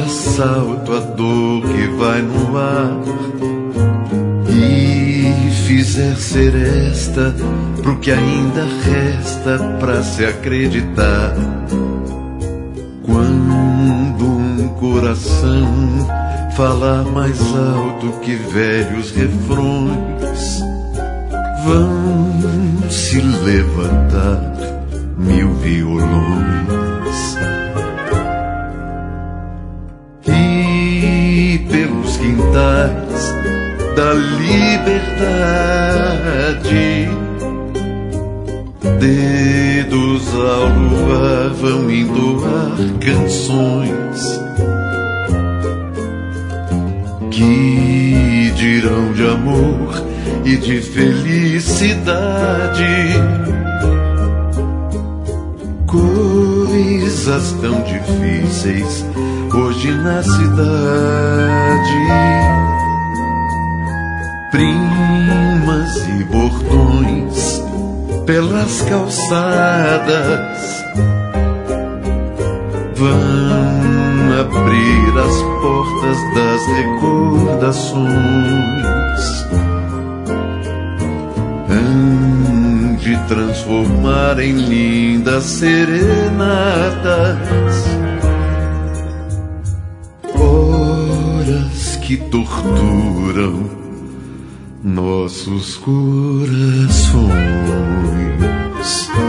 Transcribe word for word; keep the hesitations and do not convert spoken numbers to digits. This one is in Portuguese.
assalto a dor que vai no ar e fizer ser esta pro que ainda resta pra se acreditar. Quando um coração falar mais alto que velhos refrões, vão se levantar mil violões. E pelos quintais da liberdade, dedos ao luar vão entoar canções que dirão de amor e de felicidade, coisas tão difíceis hoje na cidade. Primas e bordões pelas calçadas vão abrir as portas das recordações, hão de transformar em lindas serenatas horas que torturam nossos corações.